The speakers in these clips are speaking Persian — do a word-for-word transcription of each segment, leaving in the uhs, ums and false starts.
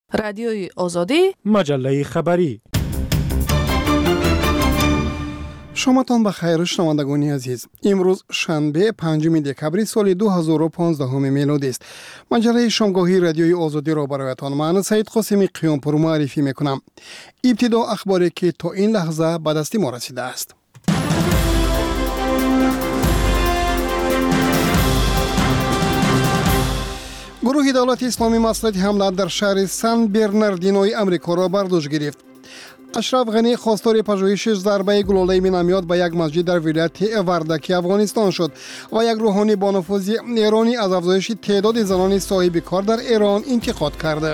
رادیوی آزادی، مجله خبری. شامتان بخیر شنوندگان عزیز. امروز شنبه پنجم دکبر سال دو هزار و پانزده میلادی است. مجله شامگاهی رادیوی آزادی را برایتان من سعید قاسمی قیامپور معرفی میکنم. ابتدا اخباری که تا این لحظه به دست ما رسیده است. گروه دولت اسلامی مسئله حمله در شهر سن برناردینوی امریکا را برداشت گرفت. اشرف غنی خواستار پژوهش ضربه گلوله مینامیات به یک مسجد در ولایت وردکی افغانستان شد و یک روحانی با نفوذ ایرانی از افزایش تعداد زنان صاحب کار در ایران انتقاد کرده.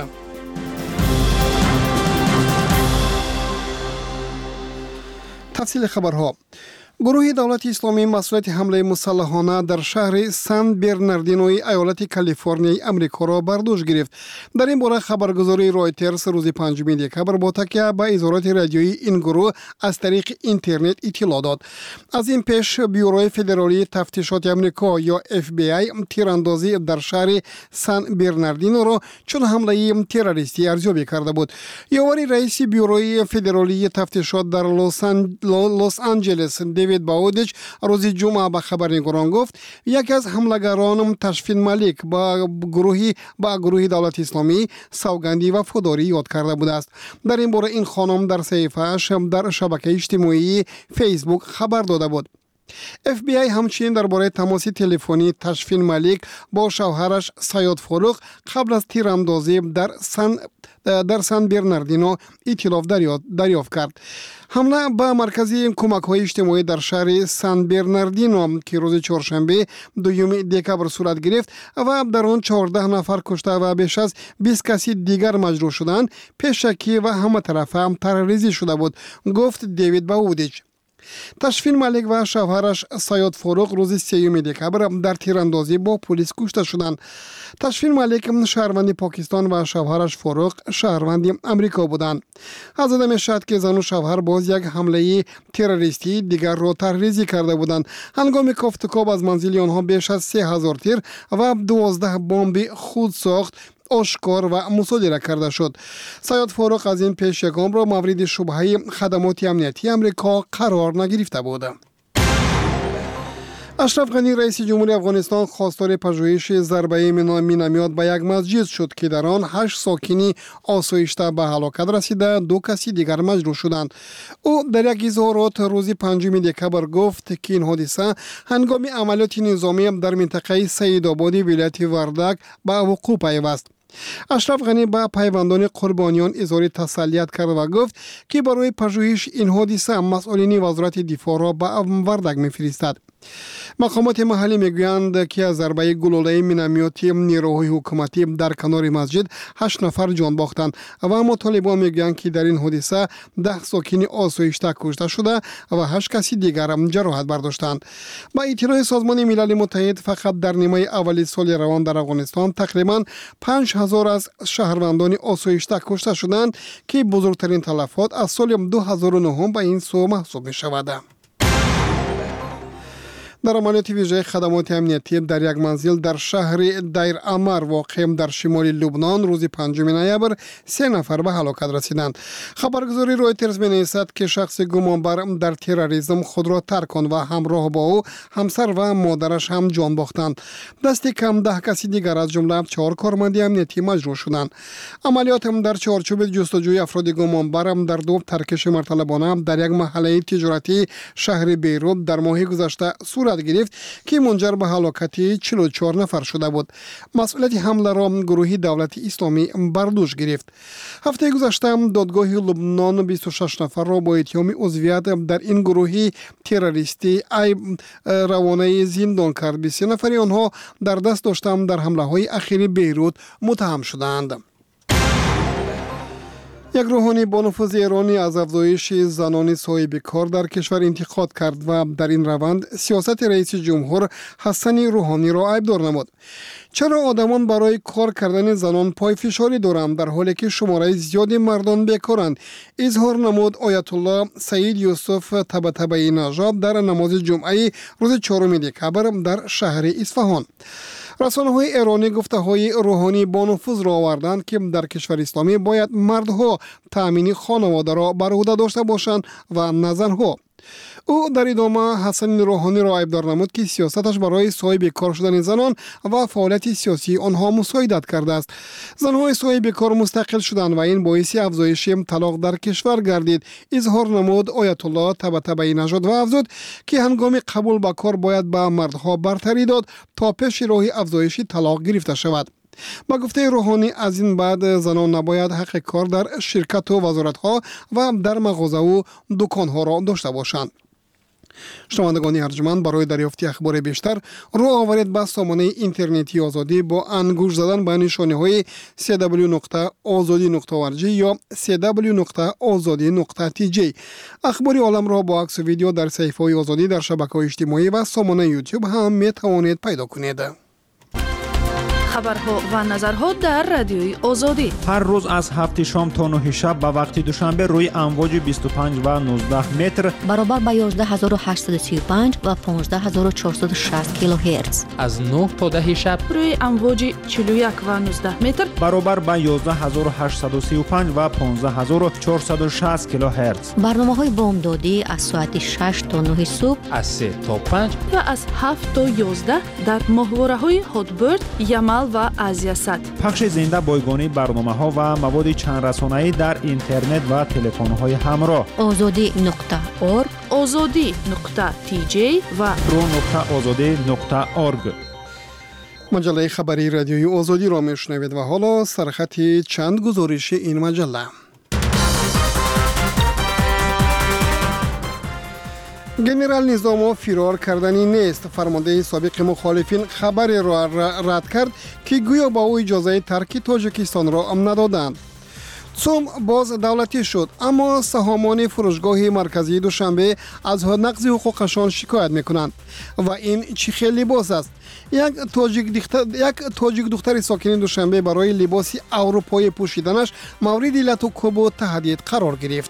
تفصیل خبرها. گروه دولت اسلامی مسئولیت حمله مسلحانه در شهر سن برناردینوی ایالت کالیفرنیای امریکا را برداشت گرفت. در این باره خبرگزاری رایترز روز پنجم دکبر با تکیه به اظهارات رادیویی این گروه از طریق اینترنت اطلاع داد. از این پیش بیوروی فدرالی تفتیشات امریکا یا اف بی آی تیراندازی در شهر سن برناردینو را چون حمله تروریستی ارزیابی کرده بود. یاوری رئیس بیوروی فدرالی تفتیشات در لس, آن... لس آنجلس دیوید باودیچ روز جمعه به خبرنگاران گفت یکی از حملگران تشفین ملیک با گروهی با گروه دولت اسلامی سوگندی و فداری یاد کرده بوده است. در این باره این خانم در صفحه‌اش در شبکه اجتماعی فیسبوک خبر داده بود. اف بی آی همچنین درباره تماس تلفنی تشفین ملیک با شوهرش سیاد فاروق قبل از تیراندازی در سن در سن برناردینو اطلاع دریافت کرد. حمله به مرکزی کمک‌های اجتماعی در شهر سن برناردینو که روز چهارشنبه دوم دکبر صورت گرفت و در آن چهارده نفر کشته و بیش از بیست کسی دیگر مجروح شدند، پیشکی و همه طرفه هم تروریستی شده بود، گفت دیوید باودیچ. تشفین ملیک و شوهرش سیاد فاروق روز سیوم دکبر در تیراندازی با پلیس کشته شدند. تشفین ملیک شهروند پاکستان و شوهرش فاروق شهروند امریکا بودند. از آن می‌شد که زن و شوهر باز یک حمله تروریستی دیگر را تروریستی کرده بودند. هنگام کافتکاب از منزل آنها بیش از سه هزار تیر و دوازده بمب خودساخت آشکار و مصادره کرده شد. سیاد فاروق از این پیش یکم را مورد شبهه خدمات امنیتی امریکا قرار نگرفته بود. اشرف غنی رئیس جمهوری افغانستان خواستار پژوهش ضربه مینامیات به یک مسجد شد که در آن هشت ساکنی آسایشته به هلاکت رسیده، دو کسی دیگر مجروح شدند. او در یک اظهارات روز پنجم دکبر گفت که این حادثه هنگام عملیات نظامی در منطقه سیدآباد ولایت وردک به وقوع پیوست. اشرف غنی به پیوندان قربانیان اظهار تسلیت کرد و گفت که برای پژوهش این حادثه مسئولین وزارت دفاع را به وردک می‌فرستد. مقامات محلی میگویند که از ضربه گلوله مینامیاتی نیروهای حکومتی در کنار مسجد هشت نفر جان باختند و اما طالبان میگویند که در این حادثه ده ساکن آسایشته کشته شده و هشت کسی دیگر هم جراحت برداشتند. با اطلاع سازمان ملل متحد فقط در نیمه اول سال روان در افغانستان تقریبا پنج هزار از شهروندان آسایشته کشته شدند که بزرگترین تلفات از سال دو هزار و نه به این سو محسوب می‌شود. در عملیات ویژه خدمات امنیتی در یک منزل در شهر دیر امر واقع در شمال لبنان روز پنجم نوامبر سه نفر به هلاکت رسیدند. خبرگزاری رایترز می‌نویسد که شخص گمانبر در تروریسم خود را ترک کرد و همراه با او همسر و مادرش هم جان باختند. دست کم ده کسی دیگر از جمله چهار کارمند امنیتی مجروح شدند. عملیات هم در چارچوب جستجوی افراد گمانبر هم در دو ترکش مرتلبانه در یک محله تجارتی شهر بیروت در ماه گذشته صورت گرفت که منجر به هلاکت چهل و چهار نفر شده بود. مسئولیت حمله را گروه دولت اسلامی برداشت گرفت. هفته گذشته دادگاه لبنان بیست و شش نفر را با اتهام عضویت در این گروه تروریستی روانه زندان کرد. بیست نفر آنها در دست داشتند در حمله های اخیر بیروت متهم شدند. یک روحانی با نفوذ ایرانی از افزایش زنان صاحب کار در کشور انتقاد کرد و در این روند سیاست رئیس جمهور حسن روحانی را عیبدار نمود. چرا آدمان برای کار کردن زنان پای فشاری دارند در حالی که شماره زیادی مردان بیکارند؟ اظهار نمود آیت الله سعید یوسف طباطبایی نژاد در نماز جمعه روز چهارم دکبر در شهر اصفهان. رسانه‌های ایرانی گفته‌های روحانی با نفوذ را آوردند که در کشور اسلامی باید مردها تأمین خانواده را بر عهده داشته باشند و نه زنها. او در ادامه حسن روحانی را عیبدار نمود که سیاستش برای صاحب کار شدن زنان و فعالیت سیاسی آنها مساعدت کرده است. زنهای صاحب کار مستقل شدند و این باعث افزایش طلاق در کشور گردید. اظهار نمود آیت الله طباطبایی نژاد و افزود که هنگام قبول به کار باید به مردها برتری داد تا پیش راه افزایش طلاق گرفته شود. با گفته روحانی از این بعد زنان نباید حق کار در شرکت و وزارت‌ها و در مغازه و دکان‌ها را داشته باشند. شنوندگان ارجمند، برای دریافت اخبار بیشتر رو آورید به سامانه اینترنتی آزادی با انگوش زدن به نشانه‌های سی دبلیو نقطه آزادی نقطه او ار جی یا سی دبلیو نقطه آزادی نقطه تی جی. اخبار عالم را با عکس و ویدیو در صفحه‌های آزادی در شبکه‌های اجتماعی و سامانه یوتیوب هم می توانید پیدا کنید. خبرها و نظرها در رادیوی آزادی هر روز از هفت شام تا نه شب به وقت دوشنبه روی امواج بیست و پنج و نوزده متر برابر با یازده هزار و هشتصد و سی و پنج و پانزده هزار و چهارصد و شصت کیلوهرتز، از نه تا ده شب روی امواج چهل و یک و نوزده متر برابر با یازده هزار و هشتصد و سی و پنج و پانزده هزار و چهارصد و شصت کیلوهرتز. برنامه‌های بامدادی از ساعت شش تا نه صبح، از سه تا پنج و از هفت تا یازده در ماهواره‌های هاتبرد، یمل و آزیا سات. پخش زنده بایگانی برنامه‌ها و مواد چند رسانه‌ای در اینترنت و تلفن‌های همراه. آزادی نقطه اورگ، آزادی نقطه تی جی و رو نقطه آزادی نقطه اورگ. مجله خبری رادیوی آزادی را میشنوید و حالا سرخط چند گزارش این مجله. گنرال نظاموف فرار کردنی نیست. فرمانده سابق مخالفین خبری را رد کرد که گویا با او اجازه ترک تاجیکستان را ندادند. سوم باز دولتی شد، اما سهامان فروشگاه مرکزی دوشنبه از نقض حقوقشان شکایت میکنند و این چی خیلی لباس است. یک تاجیک دختر یک تاجیک دختر ساکن دوشنبه برای لباس اروپایی پوشیدنش مورد علت و کوب و تهدید قرار گرفت.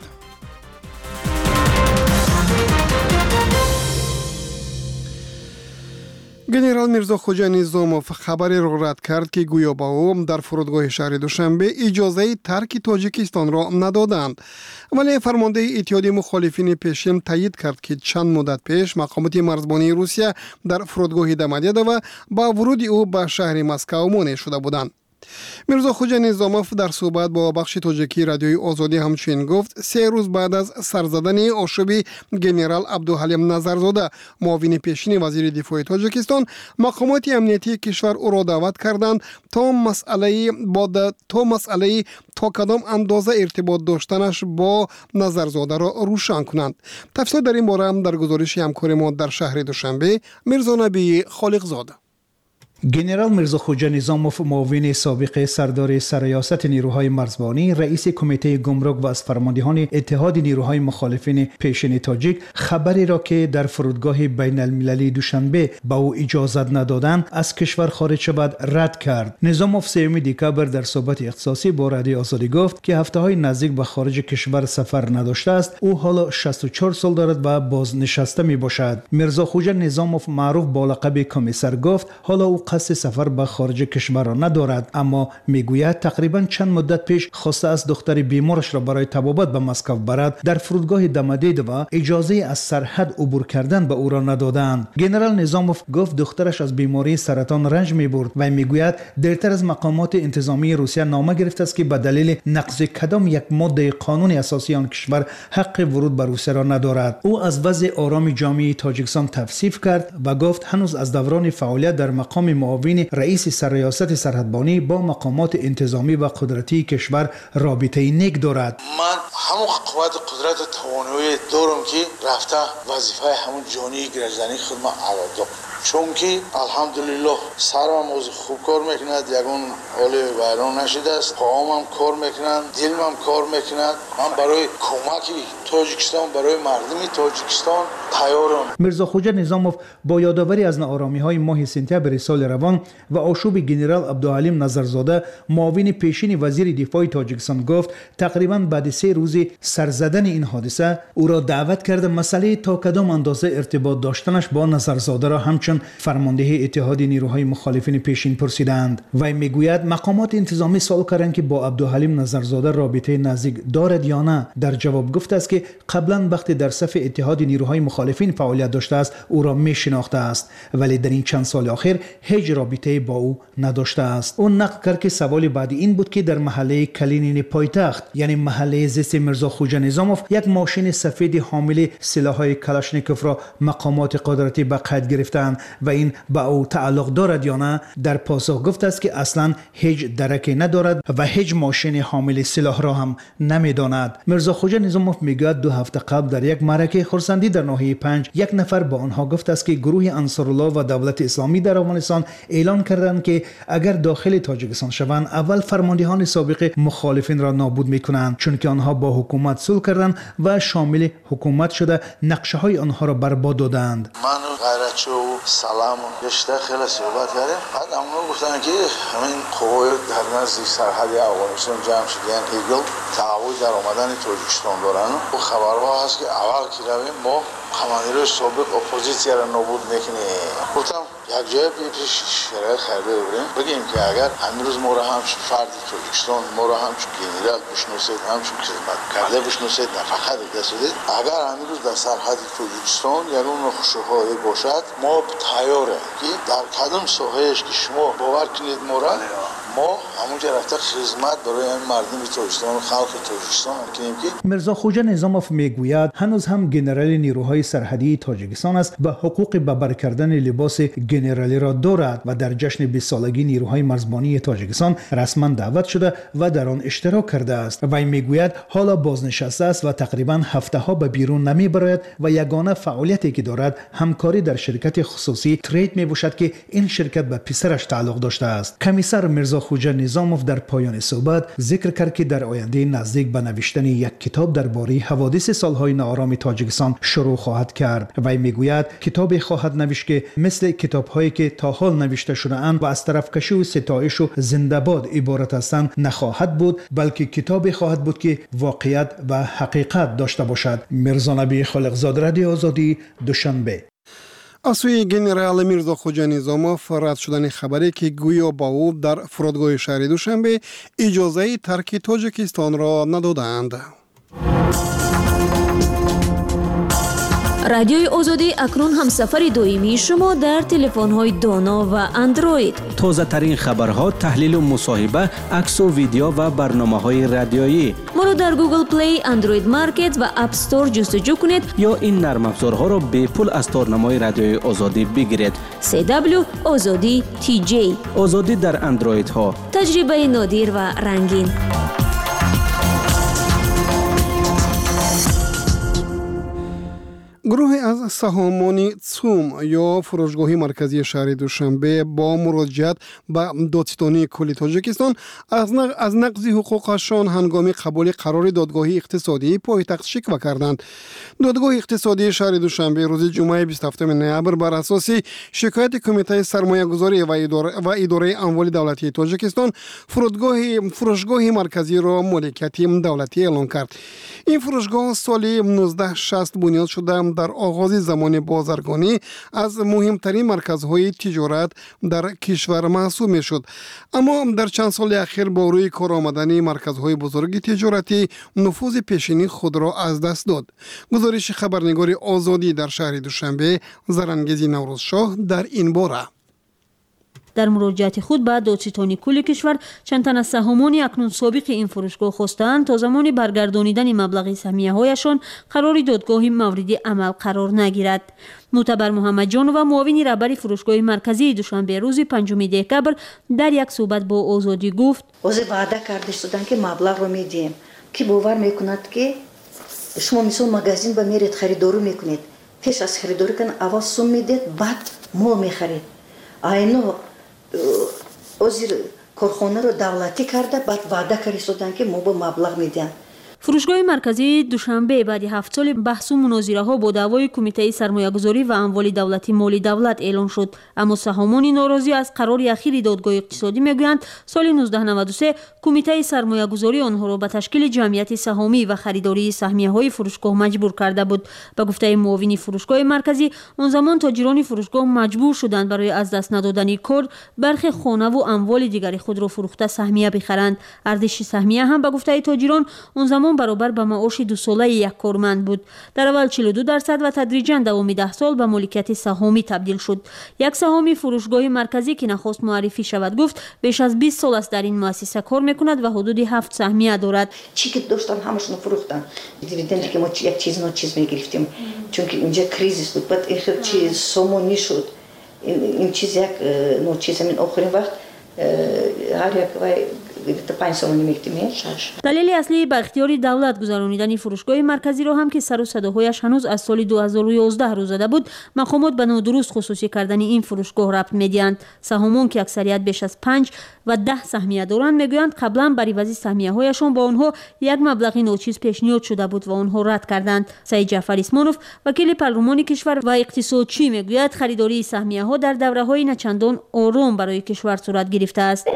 گنرال میرزا خوجا نظاموف خبری را رد کرد که گویا با او در فرودگاه شهر دوشنبه اجازه ترک تاجیکستان را ندادند، ولی فرمانده اتحادیه مخالفین پیشین تایید کرد که چند مدت پیش مقامات مرزبانی روسیه در فرودگاه دمدیده و با ورود او به شهر مسکو مانع شده بودند. میرزا خوجا نظاموف در صحبت با بخش تاجیکی رادیوی آزادی همچنین گفت سه روز بعد از سرزدن آشوب گنرال عبدالحلیم نظرزاده معاون پیشین وزیر دفاع تاجیکستان، مقامات امنیتی کشور او را دعوت کردند تا مسئله با تا مسئله تا کدام اندازه ارتباط داشتنش با نظرزاده را روشن کنند. تفصیل در این باره هم در گزارش همکار ما در شهر دوشنبه میرزا نبی خالقزاده. گنرال میرزا خوجا نظاموف معاون سابق سردار سرریاست نیروهای مرزبانی، رئیس کمیته گمرک و از فرماندهان اتحاد نیروهای مخالفین پیشین تاجیک خبری را که در فرودگاه بین المللی دوشنبه با او اجازت ندادند از کشور خارج شود رد کرد. نظاموف سوم دکبر در صحبت اختصاصی با رادیو آزادی گفت که هفته‌های نزدیک به خارج کشور سفر نداشته است. او حالا شصت و چهار سال دارد و بازنشسته می باشد. میرزا خوجا نظاموف معروف با لقب کمیسر گفت حالا او قصد سفر به خارج کشور را ندارد، اما میگوید تقریبا چند مدت پیش خواسته از دختر بیمارش را برای طبابت به مسکو برد در فرودگاه دمدید و اجازه از سرحد عبور کردن به او را ندادند. گنرال نظاموف گفت دخترش از بیماری سرطان رنج میبرد و میگوید دیرتر از مقامات انتظامی روسیه نامه گرفته است که به دلیل نقض کدام یک ماده قانون اساسی آن کشور حق ورود به روسیه را ندارد. او از وضع آرام جامعه تاجیکستان توصیف کرد و گفت هنوز از دوران فعالیت در مقام معاون رئیس سرریاست سرحدبانی با مقامات انتظامی و قدرتی کشور رابطه نیک دارد. من همون قوت قدرت و توانایی دارم که رفته وظیفه همون جانی گرجدنی خود ما ادا، چون که الحمدلله سرم از خوب کار میکند، یگون حال ویران نشده است، پاهم کار میکنند، دلم کار میکند. من برای کمک تاجیکستان، برای مردم تاجیکستان تیارم. میرزا خوجا نظاموف با یادآوری از ناآرامی‌های ماه سپتامبر سال روان و آشوب گنرال عبدالحلیم نظرزاده معاون پیشین وزیر دفاع تاجیکستان گفت تقریبا بعد سه روز سرزدن این حادثه او را دعوت کرده مسئله تا کدام اندازه ارتباط داشتنش با نظرزاده را همچون فرمانده اتحاد نیروهای مخالفین پیشین پرسیدند. وی میگوید مقامات انتظامی سوال کردند که با عبدالحلیم نظرزاده رابطه نزدیک دارد یا نه. در جواب گفت است که قبلا وقتی در صف اتحاد نیروهای مخالفین فعالیت داشته است او را میشناخته است، ولی در این چند سال اخیر هیچ رابطه با او نداشته است. اون نقل کرد که سوال بعدی این بود که در محله کلینین پایتخت یعنی محله زیست میرزا خوجا نظاموف یک ماشین سفید حامل سلاح‌های کلاشنیکوف را مقامات قدرتی به قید گرفتند و این به او تعلق دارد یا نه. در پاسخ گفت است که اصلا هیچ درکی ندارد و هیچ ماشین حامل سلاح را هم نمیداند. میرزا خوجا نظاموف میگوید دو هفته قبل در یک معرکه خرسندی در ناحیه پنج یک نفر با آنها گفت است که گروه انصارالله و دولت اسلامی در افغانستان اعلان کردند که اگر داخل تاجیکستان شوند اول فرماندهان سابق مخالفین را نابود میکنند، چون که آنها با حکومت صلح کردند و شامل حکومت شده نقشه های آنها را برباد دادند. من غیرتچو سلام گشته خیلی صحبت کردیم. بعد اونها گفتن که همین قوای در نزدیک سرحد افغانستان جمع شدن ایگل تعهد در آمدن تاجیکستان دارن و خبرها هست که اول که رویم ما کماندیرای سابق اپوزیسیا را نابود میکنیم. گفتم یک جای پیش شرایط خریده بودیم بگیم که اگر امروز ما را همچون فرد تاجیکستان ما را همچون گنرال بشناسید، همچون خدمت کرده بشناسید، نه فقط دستید، اگر امروز در سرحد تاجیکستان یگان خوشحالی باشد ما تیاره که در کدام ساحه‌اش که شما باور کنید ما را ما همونجا رفته خدمت برای مردم تاجیکستان و خلق تاجیکستان کنیم. که میرزا خوجا نظاموف میگوید هنوز هم گنرال نیروهای سرحدی تاجیکستان است و حقوق به بر کردن لباس گنرالی را دارد و در جشن بیست سالگی نیروهای مرزبانی تاجیکستان رسما دعوت شده و در آن اشتراک کرده است. وی میگوید حالا بازنشسته است و تقریبا هفته ها به بیرون نمی براید و یگانه فعالیتی که دارد همکاری در شرکت خصوصی ترید می باشد که این شرکت به پسرش تعلق داشته است. کمیسر میرزا خوجا نظاموف در پایان صحبت ذکر کرد که در آینده نزدیک به نوشتن یک کتاب درباره حوادث سالهای ناآرام تاجیکستان شروع خواهد کرد. وی میگوید کتابی خواهد نوشت که مثل کتاب‌هایی که تا حال نوشته شده اند و از طرفکشی و ستایش و زنده‌باد عبارت هستند نخواهد بود، بلکه کتابی خواهد بود که واقعیت و حقیقت داشته باشد. میرزا نبی خالقزاده، رادیو آزادی، دوشنبه. از سوی گنرال میرزا خوجا نظاموف رد شدن خبری که گویا با او در فرودگاه شهر دوشنبه اجازه ترک تاجیکستان را ندادند. رادیوی آزادی اکنون همسفر دائمی شما در تلفن‌های دانا و اندروید. تازه ترین خبرها، تحلیل و مصاحبه، عکس و ویدیو و برنامه‌های رادیویی. ما را در گوگل پلی، اندروید مارکت و اپ استور جستجو کنید یا این نرم افزارها را به پول از تارنمای رادیوی آزادی بگیرید. سی دبلیو آزادی تی جی. آزادی در اندروید ها. تجربه نادر و رنگین. گروه از سهامان تسوم یا فروشگاه مرکزی شهر دوشنبه با مراجعت به دادستانی کل تاجیکستان از نقض حقوقشان هنگام قبول قرار دادگاه اقتصادی پایتخت شکوه کردند. دادگاه اقتصادی شهر دوشنبه روز جمعه بیست و هفتم نوامبر بر اساس شکایت کمیته سرمایه‌گذاری و اداره و اداره اموال دولتی تاجیکستان فرودگاه فروشگاه مرکزی را مالکیت دولتی اعلام کرد. این فروشگاه سال نوزده شصت بنیاد شده در آغاز زمان بازرگانی از مهمترین مرکزهای تجارت در کشور محسوب می شد. اما در چند سال اخیر با روی کار آمدن مرکزهای بزرگ تجارتی نفوذ پیشینی خود را از دست داد. گزارش خبرنگار آزادی در شهر دوشنبه زرنگیزی نوروزشاه در این باره. در مراجعت خود به دادستانی کل کشور چند تن از سهامان اکنون سابق این فروشگاه خواستند تا زمان برگردانیدن مبلغ سهمیه‌هایشان قرار دادگاه مورد عمل قرار نگیرد. معتبر محمد جان و معاون رهبر فروشگاه مرکزی دوشنبه روز پنجم دکبر در یک صحبت با آزادی گفت: اوز وعده کرده شدن که مبلغ رو میدیم که باور میکند که شما مثل مغازین به میرید خریداری میکنید، پیش از خریداری کن اول سوم میدید بعد مال میخرید. اینو وزیر کارخانه رو دولتی کرده بعد وعده کرده شدن که ما با مبلغ میدن. фурӯшгоҳи марказии душанбе баъди ҳафт соли баҳсу мунозираҳо бо даъвои кумитаи сармоягузорӣ ва амволи давлатӣ моли давлат эълон шуд. Аммо саҳомони норозӣ аз қарори ахири додгоҳи иқтисодӣ мегӯянд соли нуздаҳ наваду се кумитаи сармоягузорӣ онҳоро ба ташкили ҷамъияти саҳомӣ ва харидории саҳмияҳои фурӯшгоҳ маҷбур карда буд. Ба гуфтаи муовини фурӯшгоҳи марказӣ, он замон тоҷирони фурӯшгоҳ маҷбур шуданд барои аз даст надодани кор бархи хонаву амволи дигари худро фурӯхта саҳмия бихаранд. Арзиши саҳмия ҳам ба гуфтаи тоҷирон он замон баробар ба маоши дусолаи як корманд буд. Дар аввал чилу ду дарсад ва тадриҷан давоми даҳ сол ба моликияти саҳомӣ табдил шуд. Як саҳоми фурӯшгоҳи марказӣ ки нахост муаррифӣ шавад гуфт беш аз бист сол аст дар ин муассиса кор мекунад ва ҳудуди ҳафт саҳмия дорад. Чӣ ки доштан ҳамашонро фурӯхтан. Дивиденди ки мо як чиз ночиз мегирифтем, чунки инҷа кризис буд. Баъд ин хел чиз сомонӣ шуд. ин чиз як ночиз ҳамин охирин вақт ҳар як вай далели аслии ба ихтиёри давлат гузаронидани фурӯшгоҳи марказиро ҳам ки сару садоҳояш ҳанӯз аз соли ду ҳазору ёздаҳ рӯ зада буд, мақомот ба нодуруст хусусӣ кардани ин фурӯшгоҳ рабт медиҳанд. Саҳомон ки аксарият беш аз панҷ ва даҳ саҳмия доранд мегӯянд қаблан бар ивази саҳмияҳояшон ба онҳо як маблағи ночиз пешниҳод шуда буд ва онҳо рад карданд. Саид Ҷаъфар Исмонов, вакили парлумони кишвар ва иқтисодчӣ мегӯяд харидории саҳмияҳо дар давраҳои начандон ором барои кишвар сурат гирифтааст.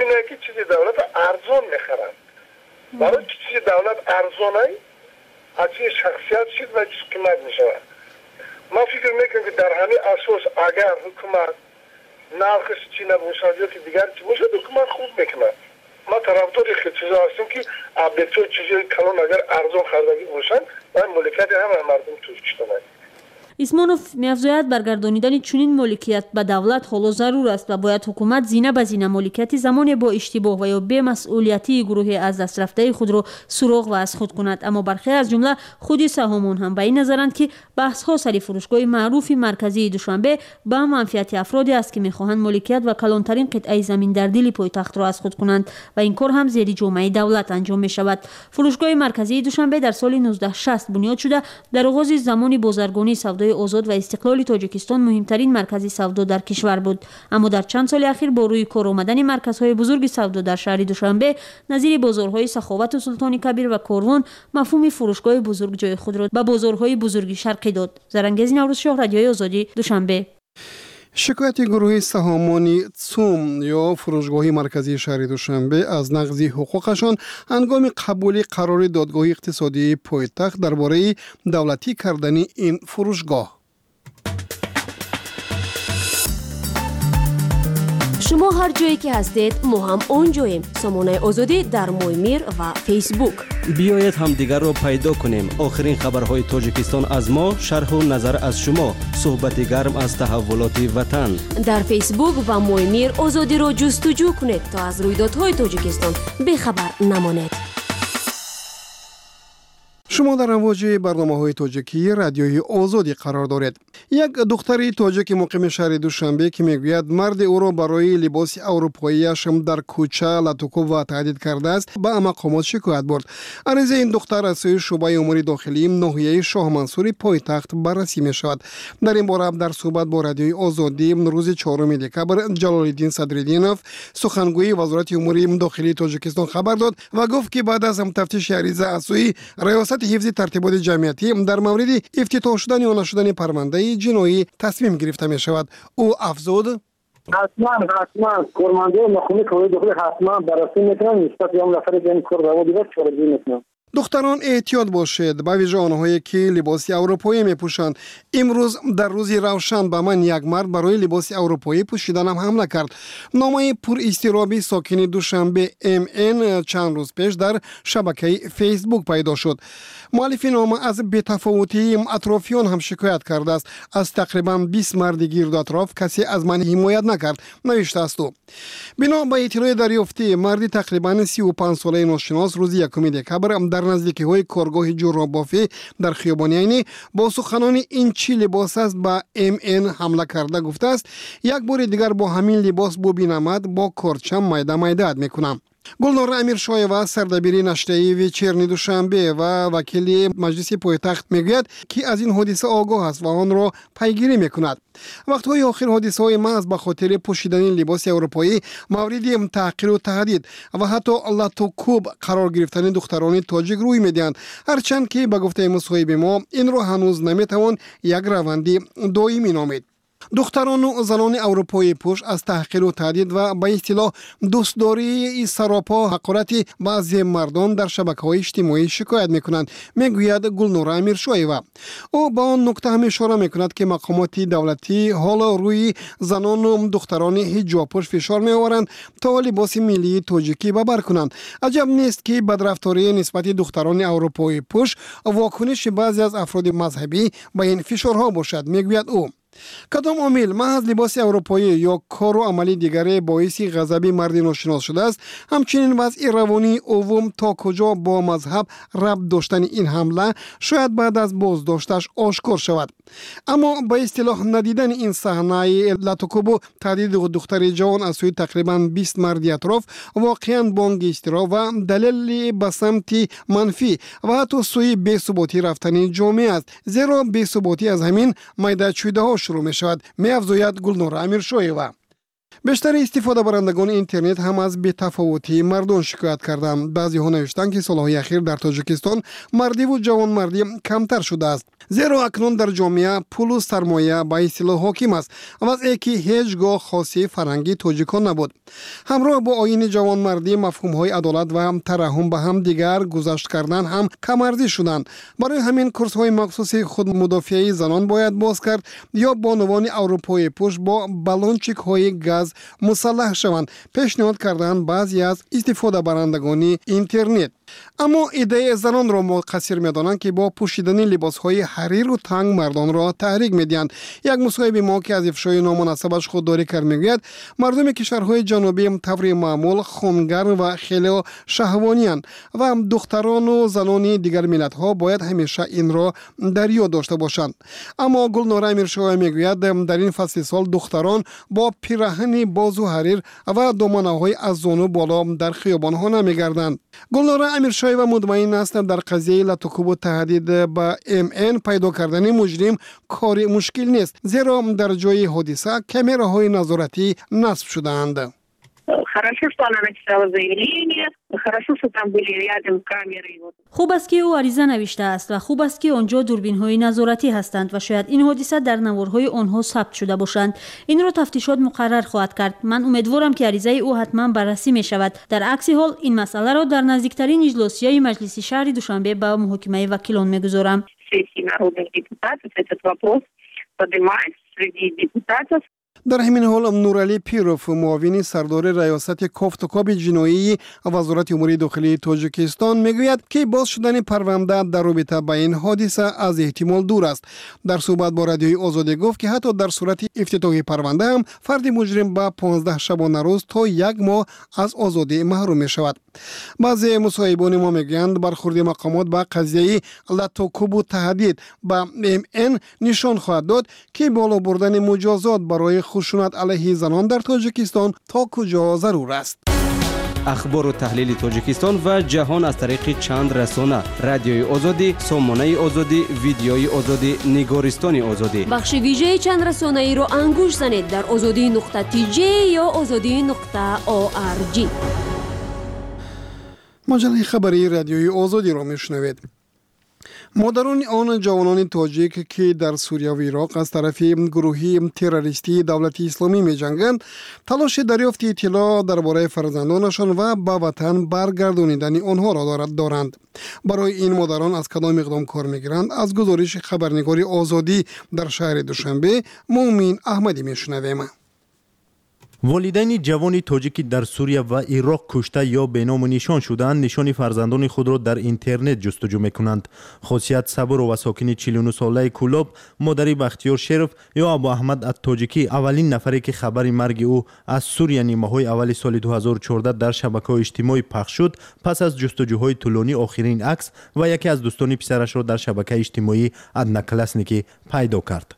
ارزان میخرند برای چیزی دولت ارزانه از چیز شخصیت چیز و چیز قیمت میشود. ما فکر میکنم که در همین اساس اگر حکومت نرخش چی نباشد یا که دیگر چی باشد حکومت خوب میکنه. ما طرفدار خیلی چیزا هستیم که ابدیتو چیزی کلان اگر ارزان خریدگی باشند و مالکیت همه مردم توش کنند. исмонов меафзояд баргардонидани чунин моликият ба давлат ҳоло зарур аст ва бояд ҳукумат зина ба зина моликияти замоне бо иштибоҳ ва ё бемасъулиятии гурӯҳи аз дастрафтаи худро суроғ ва аз худ кунад. Аммо бархе аз ҷумла худи саҳомон ҳам ба ин назаранд ки баҳсҳо сари фурӯшгоҳи маъруфи марказии душанбе ба манфиати афроде аст ки мехоҳанд моликият ва калонтарин қитъаи замин дар дили пойтахтро аз худ кунанд ва ин кор ҳам зери ҷомаи давлат анҷом мешавад. Фурӯшгоҳи марказии душанбе дар соли нуздаҳ шаст бунёд шуда дар оғози замони бозаргонии савдои озод ва истиқлоли тоҷикистон муҳимтарин маркази савдо дар кишвар буд. Аммо дар чанд соли ахир бо рӯи кор омадани марказҳои бузурги савдо дар шаҳри Душанбе назири бозорҳои Саховату Султони Кабир ва Корвон мафҳуми фурӯшгоҳи бузург ҷои худро ба бозорҳои бузурги шарқӣ дод. Зарангези Наврӯзшоҳ, Радиои Озодӣ, Душанбе. шикояти гурӯҳи саҳомони цум ё фурӯшгоҳи марказии шаҳри Душанбе аз нақзи ҳуқуқашон ҳангоми қабули қарори додгоҳи иқтисодии пойтахт дар бораи давлатӣ кардани ин фурӯшгоҳ. шумо ҳар ҷое ки ҳастед мо ҳам он ҷоем. Сомонаи Озодӣ дар Моймир ва Фейсбук. биёед ҳамдигарро пайдо кунем. охирин хабарҳои Тоҷикистон аз мо, шарҳу назар аз шумо, суҳбати гарм аз таҳаввулоти ватан. Дар Фейсбук ва Моймир Озодиро ҷустуҷӯ кунед то аз рӯйдодҳои Тоҷикистон бехабар намонед. шумо дар амвоҷи барномаҳои тоҷикии радиои Озодӣ қарор доред. Як духтари тоҷики муқими шаҳри Душанбе ки мегӯяд марди ӯро барои либоси аврупоияш дар кӯча латукуб ва таҳдид кардааст, ба мақомот шикоят бурд. аризаи ин духтар аз сӯи шуъбаи умури дохилии ноҳияи Шоҳмансури пойтахт баррасӣ мешавад. дар ин бора дар суҳбат бо радиои Озодӣ рӯзи чорум декабр Ҷалолиддин Садриддинов, сухангӯи вазорати умури дохилии Тоҷикистон хабар дод ва гуфт ки баъд аз тафтиши ариза аз сӯи раёсати ҳифзи тартиботи ҷамъиятӣ дар мавриди ифтитоҳ шудани ё нашудани парвандаи ҷиноӣ тасмим гирифта мешавад. ӯ афзуд: ҳатман ҳатман кормандаи мақоми кори дохилӣ ҳатман баррасӣ мекунанд, нисбати ям нафаре ин кор раво дида чорагӣ мекунанд. духтарон эҳтиёт бошед, ба виҷа онҳое ки либоси аврупоӣ мепӯшанд. имрӯз дар рӯзи равшан ба ман як мард барои либоси аврупоӣ пӯшиданам ҳамла кард. номаи пуристироби сокини Душанбе эм эн чанд рӯз пеш дар шабакаи Фейсбук пайдо шуд. муаллифи нома аз бетафовутии атрофиён ҳам шикоят кардааст. аз тақрибан бист марди гирду атроф касе аз ман ҳимоят накард, навиштааст ӯ. бино ба иттилои дарёфтӣ, марди тақрибан сию панҷсолаи ношинос рӯзи якуми декабр дар наздикиҳои коргоҳи ҷурробофӣ дар хиёбони Айнӣ бо суханони ин чӣ либос аст ба эм эн ҳамла карда гуфтааст, як бори дигар бо ҳамин либос бубинамад бо корчам майда майдаат мекунам. گلنار امیرشایوا سردبیر نشریه ویچرنی دوشنبه و وکیل مجلس پایتخت میگوید که از این حادثه آگاه است و آن را پیگیری میکند. وقت‌های آخر حادثه‌های محض به خاطر پوشیدن لباس اروپایی مورد تحقیر و تهدید و حتی لطوکوب قرار گرفتن دختران تاجیک روی میدهند، هرچند که به گفته مصاحبه ما این را هنوز نمیتوان یک روند دائمی نامید. دختران و زنان اروپایی پوش از تحقیر و تهدید و به اصطلاح دوستداری سراپا حقارت بعضی مردان در شبکه‌های اجتماعی شکایت میکنند، میگوید گلنار امیرشایوا. او با آن نکته هم اشاره میکند که مقامات دولتی حالا روی زنان و دختران حجاب پوش فشار میآورند تا لباس ملی تاجیکی ببر کنند. عجب نیست که بدرفتاری نسبت دختران اروپایی پوش واکنش بعضی از افراد مذهبی به این فشارها باشد، میگوید او. کدام عامل محض لباس اروپایی یا کار و عملی دیگری باعث غضب مرد ناشناس شده است، همچنین وضع روانی عوام تا کجا با مذهب ربط داشتن این حمله شاید بعد از بازداشتش آشکار شود. اما به اصطلاح ندیدن این صحنه لطوکوب و تهدید دختر جوان از سوی تقریبا بیست مرد اطراف واقعا بانگ اضطراب و دلیل به سمت منفی و حتی سوی بی‌ثباتی رفتن جامعه است، زیرا بی‌ثباتی از همین میدان چیده ها شروع می شود، می افزاید گلنار امیرشایوا. بیشتر استفاده برندگان اینترنت هم از بی‌تفاوتی مردان شکایت کردند. بعضی ها نوشتند که سالهای اخیر در تاجیکستان مردی و جوان مردی کمتر شده است، زیرا اکنون در جامعه پول و سرمایه به اصطلاح حاکم است، وضعی که هیچگاه خاصی فرهنگی تاجیکان نبود. همراه با آیین جوان مردی مفهوم های عدالت و هم ترحم به هم دیگر گذشت کردن هم کم ارزش شدند. برای همین کورس های مخصوص خود مدافعی زنان باید باز کرد یا بانوان اروپایی پوش با بالونچیک های گاز مسلح شوند، پیشنهاد کردند بعضی از استفاده برندگان اینترنت. اما ایده زنان را مقصر می‌دانند که با پوشیدن لباس‌های حریر و تنگ مردان را تحریک می‌دهند. یک مصاحب ما که از افشای نامناسبش خودداری کرد میگوید مردم کشورهای جنوبی طور معمول خونگرم و خیلی شهوانی‌اند و دختران و زنان دیگر ملت‌ها باید همیشه این را در یاد داشته باشند. اما گلنار امیرشایوا میگوید در این فصل سال دختران با پیراهن باز و حریر و دامنه‌های از زانو بالا در خیابان‌ها نمی‌گردند. گلنار امیرشایوا مطمئن است در قضیه لطوکوب و تهدید به ام ان پیدا کردن مجرم کاری مشکل نیست، زیرا در جای حادثه کامراهای نظارتی نصب شده‌اند. Хорошо, что она написала заявление, хорошо, что там были рядом камеры. خوب است که او عریضه نوشته است و خوب است که آنجا دوربین‌های نظارتی هستند و شاید این حادثه در نوارهای آنها ثبت شده باشند. این را تفتیشات مقرر خواهد کرد. من امیدوارم که عریضه او حتما بررسی می شود. در عکس حال این مسئله را در نزدیکترین اجلاسیای مجلس شهر دوشنبه به محاکمه وکیلان می‌گذارم. در همین حال نورعلی پیروف معاون سردار ریاست کافتوکاب جنایی وزارت امور داخلی تاجیکستان میگوید که باز شدن پرونده در رابطه با این حادثه از احتمال دور است. در صحبت با رادیوی آزادی گفت که حتی در صورت افتتاح پرونده هم فرد مجرم با پانزده شبانه روز تا یک ماه از آزادی محروم می شود. بعضی مصاحبان ما میگویند برخورد مقامات با قضیه لطوکوب و تهدید با ام ان نشان خواهد داد که بالا بردن مجازات برای خشونت علیه زنان در تاجیکستان تا کجا ضرور است. اخبار و تحلیل تاجیکستان و جهان از طریق چند رسانه: رادیوی آزادی، سامانه آزادی، ویدیوی آزادی، نگارستان آزادی. بخش ویژه چند رسانه ای را انگوش زنید در آزادی نقطه تی جی یا آزادی نقطه او آر جی. مجله خبری رادیوی آزادی را میشنوید. مادران آن جوانان تاجیک که در سوریه و عراق از طرف گروهی تروریستی دولت اسلامی می جنگند تلاش دریافت اطلاع درباره فرزندانشان و به وطن برگردانیدن آنها را دارند. برای این مادران از کدام اقدام کار می گیرند؟ از گزارش خبرنگاری آزادی در شهر دوشنبه مومین احمدی می شنویم. والدین جوان تاجیکی در سوریه و عراق کشته یا به نام و نشان شدند نشان فرزندان خود را در اینترنت جستجو میکنند. خاصیت صبر و ساکن چهل و نه ساله کولاب، مادری بختیار شرف یا ابو احمد التاجیکی اولین نفری که خبر مرگ او از سوریه نیمه‌های اول سال دو هزار و چهارده در شبکه‌های اجتماعی پخش شد، پس از جستجوهای طولانی آخرین عکس و یکی از دوستان پسرش را در شبکه اجتماعی ادنا کلاسنیکی پیدا کرد.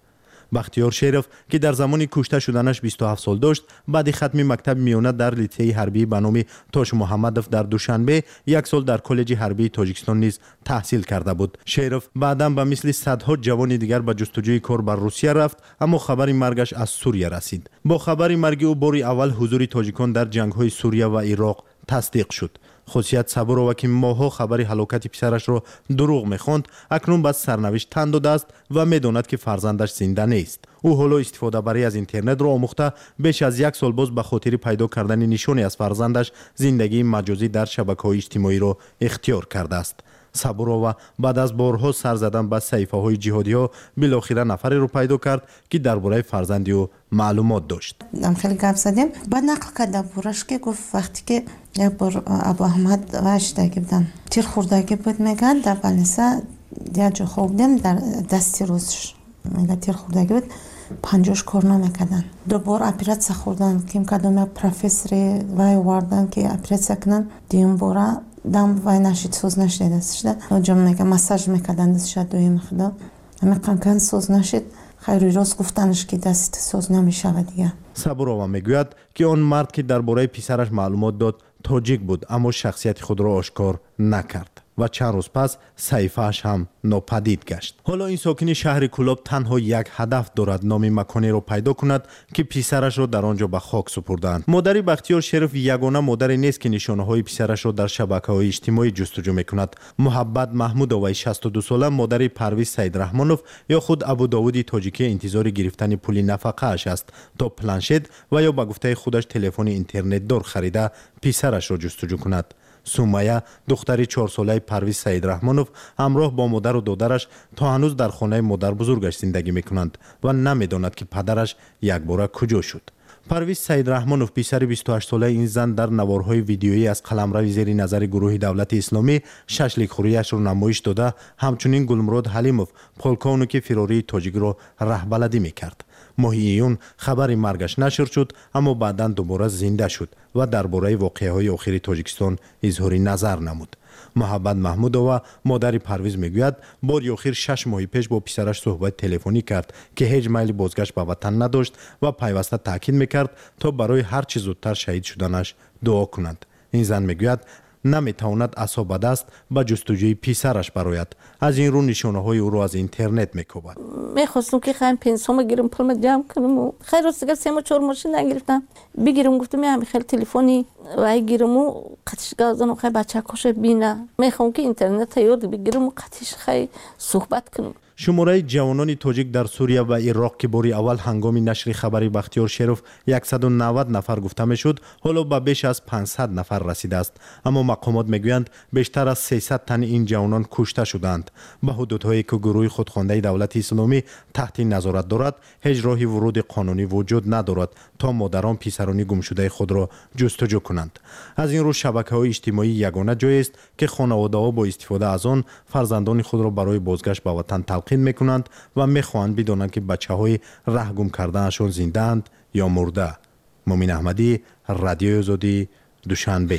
بختیار شرف که در زمان کشته شدنش بیست و هفت سال داشت، بعد ختم مکتب میانه در لیسه حربی به نام توش محمدوف در دوشنبه یک سال در کالج حربی تاجیکستان نیز تحصیل کرده بود. شرف بعداً به مثل صدها جوان دیگر به جستجوی کار بر روسیه رفت، اما خبر مرگش از سوریه رسید. با خبر مرگ او بار اول حضور تاجیکان در جنگ‌های سوریه و عراق تصدیق شد. خصوصیت صبورова که ماها خبری هلاکت پسرش را دروغ می‌خواند، اکنون بس سرنوشت تن داده است و می‌داند که فرزندش زنده نیست. او حالا استفاده برای از اینترنت را آموخته بیش از یک سال باز به خاطر پیدا کردن نشانی از فرزندش زندگی مجازی در شبکه‌های اجتماعی را اختیار کرده است. صبورова بعد از بارها سر زدن به صحیفه‌های جهادی‌ها بالاخره نفری رو پیدا کرد که درباره فرزند او معلومات داشت. ام خیلی گپ زدیم. بعد نقل کرد برش که گفت وقتی که یک بار ابو احمد واشتگی بودن تیر خوردگی بود میگن در بلنسا یا جو خوردیم در دستی روزش میگه تیر خوردگی بود پنجاش کار نمیکردن. دو بار اپراتسیا خوردن که کدام پروفسوری وای واردن که اپراتسیا کنن دیم باره دم وای نشید سوز نشید دستش ده جمع میگه مساج میکردن دستش دویم خدا میگن کن سوز نشید خیلی راست گفتنش که دست سوز نمیشه دیگه. صبورова میگوید که آن مرد که درباره پسرش معلومات داد تاجیک بود، اما شخصیت خود را آشکار نکرد و چند روز پس صحیفه‌اش هم ناپدید گشت. حالا این ساکن شهر کلاب تنها یک هدف دارد، نام مکانی را پیدا کند که پسرش را در آنجا به خاک سپردند. مادر بختیار شرف یگانه مادری نیست که نشانه‌های پسرش را در شبکه‌های اجتماعی جستجو می‌کند. محبت محمودوای شصت و دو ساله مادر پرویز سیدرحمانوف یا خود ابو داوود تاجیکی انتظار گرفتن پول نفقه اش است تا پلنشت و یا به گفته خودش تلفن اینترنت دار خریده پسرش را جستجو کند. سومایه دختری چهار ساله پرویز سیدرحمانوف همراه با مادر و دادرش تا هنوز در خانه مادر بزرگش زندگی میکنند و نمیداند که پدرش یک بار کجا شد. پرویز سیدرحمانوف پسر بیست و هشت ساله این زن در نوارهای ویدیویی از قلمرو زیر نظر گروه دولت اسلامی ششلیک خوریش را نمایش داده، همچنین گلمراد حلیموف پولکانو که فراری تاجیک را رهبردی میکرد. ماه ایون خبر مرگش نشر شد، اما بعداً دوباره زنده شد و درباره واقعه‌های آخری تاجیکستان اظهار نظر نمود. محبت محمودووا مادر پرویز میگوید بار آخر شش ماه پیش با پسرش صحبت تلفنی کرد که هیچ میل بازگشت به وطن نداشت و پیوسته تاکید میکرد تا برای هر چه زودتر شهید شدنش دعا کنند. این زن میگوید نمیتواند عصا دست به جستجوی پسرش براید. از این رو نشانه های او را از اینترنت میکوبد. میخواستم که خیلی پنسیون گیرم پول جمع کنم و خیلی روز دیگر سه و چهار ماشین نگرفتم بگیرم، گفتم همین خیلی تلفنی وای گیرم و قطعش گازن خیلی بچه کش بینه میخوام که اینترنت یاد بگیرم و قطعش خیلی صحبت کنم. شماره جوانان تاجیک در سوریه و عراق که باری اول هنگام نشر خبری بختیار شرف صد و نود نفر گفته میشد، حالا به بیش از پانصد نفر رسیده است. اما مقامات میگویند بیشتر از سیصد تن این جوانان کشته شدند. به حدودهایی که گروه خودخوانده دولت اسلامی تحت نظارت دارد، هیچ راهی ورود قانونی وجود ندارد تا مادران پسران گم شده خود را جستجو کنند. از این رو شبکه‌های اجتماعی یگانه جایی است که خانواده‌ها با استفاده از آن فرزندان خود را برای بازگشت به وطن تلقین میکنند و میخواهند بدانند که بچه‌های رهگم کرده‌شان زنده‌اند یا مرده. مومن احمدی، رادیوی آزادی، دوشنبه.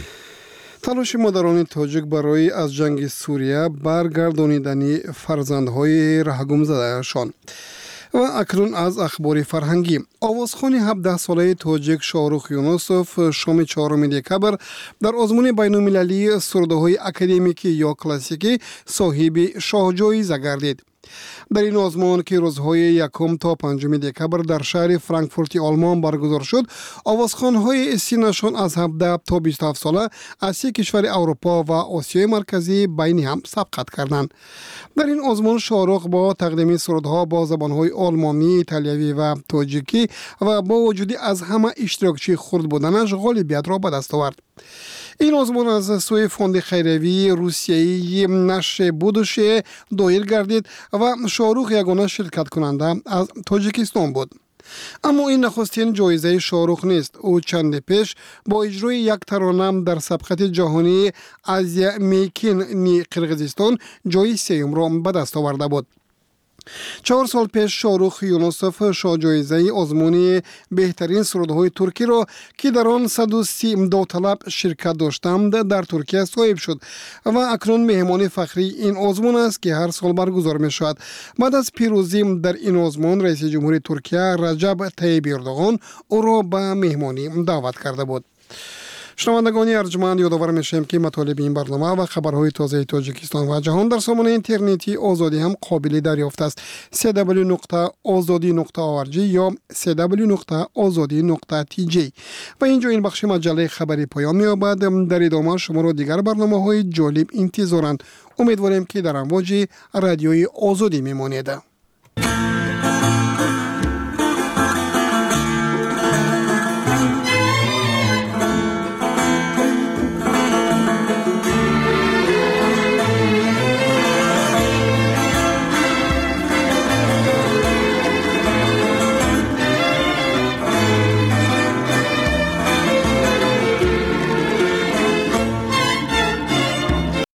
تلاش مادران تاجیک برای از جنگ سوریه برگردانیدن فرزندهای رهگم زده‌شان. و اکنون از اخبار فرهنگی. آوازخوان هفده ساله تاجیک شاهرخ یونسوف شام چهارم دکبر در آزمون بین‌المللی سروده‌های اکادمیکی یا کلاسیکی صاحب شاهجایزه گردید. در این آزمون که روزهای یکم تا پنجم دکبر در شهر فرانکفورت آلمان برگزار شد، آوازخوان‌های سینشان از هفده تا بیست و هفت ساله از سه کشور اروپا و آسیای مرکزی بین هم سبقت کردند. در این آزمون شاهرخ با تقدیم سرودها با زبانهای آلمانی، ایتالیایی و تاجیکی و با وجود از همه اشتراکچی خرد بودنش غالبیت را به دست آورد. این آزمون از سوی فوند خیروی روسیه‌ای نشر بودوشه دایر گردید و شاهرخ یگانه شرکت کننده از تاجیکستان بود. اما این نخستین جایزه شاهرخ نیست. او چند پیش با اجرای یک ترانه در سبقت جهانی آزیا میکین نی قرقیزستان جای سوم را به دست آورده بود. چهار سال پیش شاهرخ یونسوف شاه جایزه آزمونی بهترین سرودهای ترکی را که در آن صد و سی داوطلب شرکت داشتند در ترکیه صاحب شد و اکنون مهمان فخری این آزمون است که هر سال برگزار می شود. بعد از پیروزی در این آزمون رئیس جمهوری ترکیه رجب طیب اردوغان او را به مهمانی دعوت کرده بود. شنوندگان ارجمند، یادآور می‌شیم که مطالب این برنامه و خبرهای تازه تاجیکستان و جهان در سامانه اینترنتی آزادی هم قابل دریافت است. دبلیو دبلیو دبلیو نقطه آزادی نقطه او آر جی یا دبلیو دبلیو دبلیو نقطه آزادی نقطه تی جی. و اینجا این بخش مجله خبری پایان می‌یابد. در ادامه شما را دیگر برنامه‌های جالب انتظارند. امیدواریم که در امواج رادیوی آزادی میمانید.